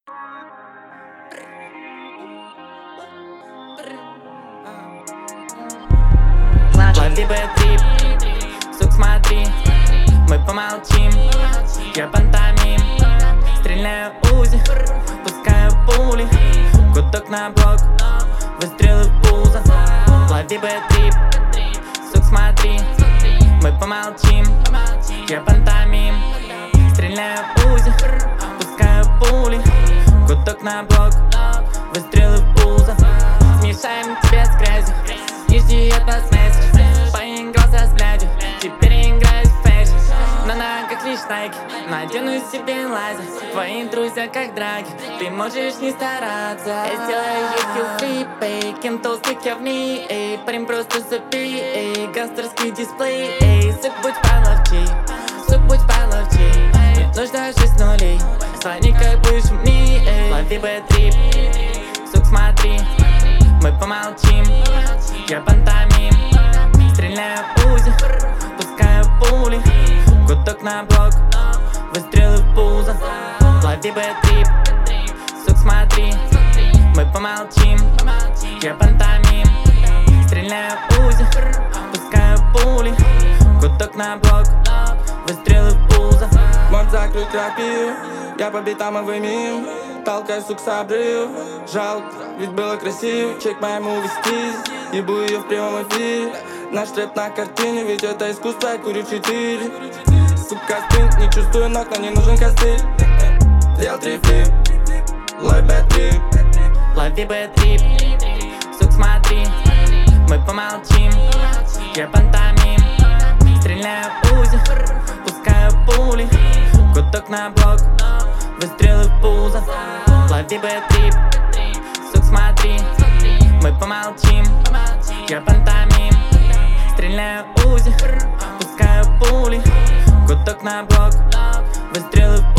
Лови бэт-трип, сук, смотри, мы помолчим. Я пантомим, стреляю узи, пускаю пули, гудок на блок, выстрелы в пузо. Лови бэт-трип, сук, смотри, мы помолчим. Я пантомим, стреляю узи, пускаю пули, гудок на блок, выстрелы в пузо. Смешаем тебя с грязью и жди от нас месседж. Поигрался с блядью, теперь играю в фэшн. На ногах лишь найки, надену себе лазер. Твои друзья как драги, ты можешь не стараться. Я сделаю хил фри, кентол кивни, эй. Парень просто забей, эй. Гангстерский дисплей, эй. Сук, будь половчей, сук, будь половчей. Не нужно 6 нулей, звони как будешь мне, эй. Лови бэт-трип, сук, смотри, мы помолчим. Я пантомим, стреляю узи, пускаю пули, гудок на блок, выстрелы в пузо. Лови бэт-трип, сук, смотри, мы помолчим. Я пантомим, стреляю узи, пускаю пули, гудок на блок, выстрелы в пузо. Может закрыть терапию, я по битам и вымим. Толкай, сук, с обрыв. Жалко, ведь было красиво. Чек моему вести, ебу ее в прямом эфире. Наш рэп на картине, ведь это искусство, я курю 4. Сука, спинт, не чувствую ног, но не нужен костыль. Сделал 3 флип, лови бэт-трип. Лови бэт-трип, сук, смотри, мы помолчим. Я пантомим, стреляю узи, пускаю пули, гудок на блок, выстрелы в пузо. Лови бэт-трип, сук, смотри, мы помолчим. Я пантомим, стреляю узи, пускаю пули, гудок на блок, выстрелы в пузо.